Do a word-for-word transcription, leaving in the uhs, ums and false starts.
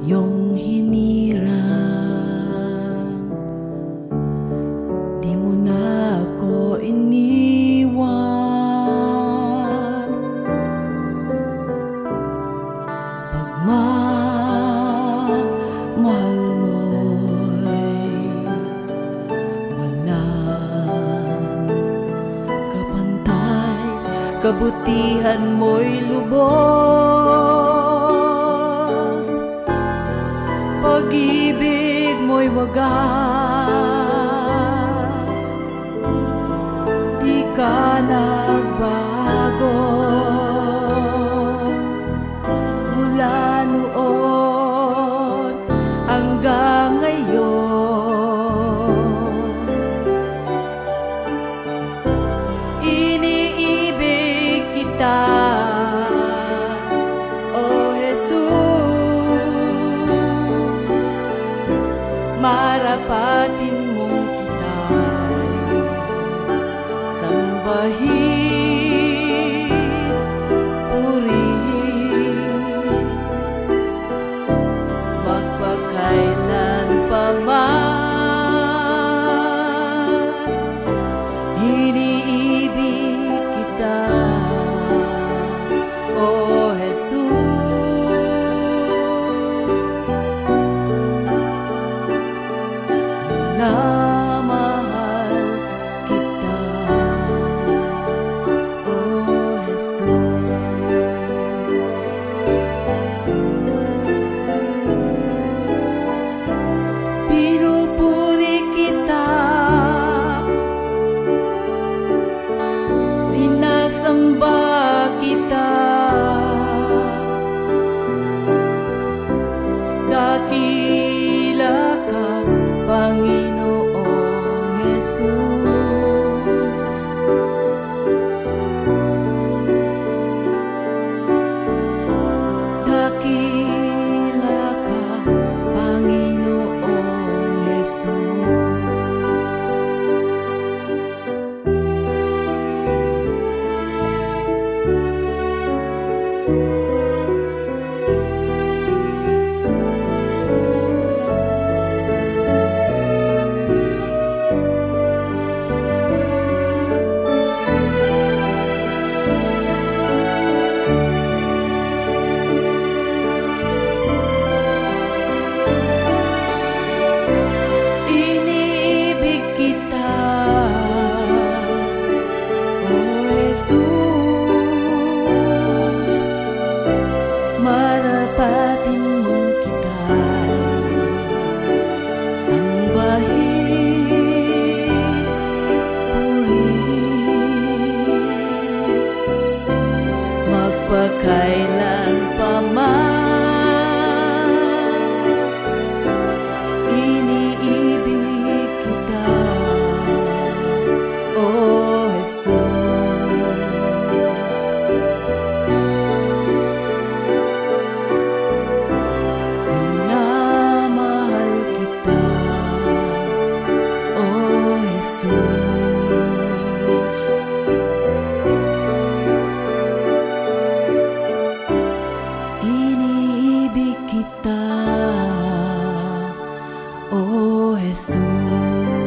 iyong hinirang. Di mo na ako iniwan. Pagmamahal mo'y walang kapantay, kabutihan mo'y lubos, pag-ibig mo'y wagas, di ka nagbago. Mula noon hanggang ngayon, iniibig kita, O Jesus. Marapatin mong kita'y sambahin, purihin, magpakailan pa man. Iniibig kita, O Jesus. Na mahal kita, O Jesus. Pinupuri kita, sinasamba kita, dakila ka, Panginoong Jesus. Dakila ka, Panginoong Jesus. Iniibig kita, O Jesus. Marapatin mong kita'y sambahin, purihin, magpakailan pa man. Iniibig kita, O Jesus. Minamahal kita, O Jesus. Iniibig kita, O Jesus.